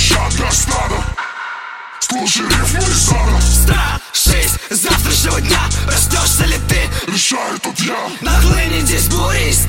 звучат как стадо. Слушай рифму из сада. Страшись завтрашнего дня, проснешься ли ты? Решаю тут я. Нахлынет здесь буря из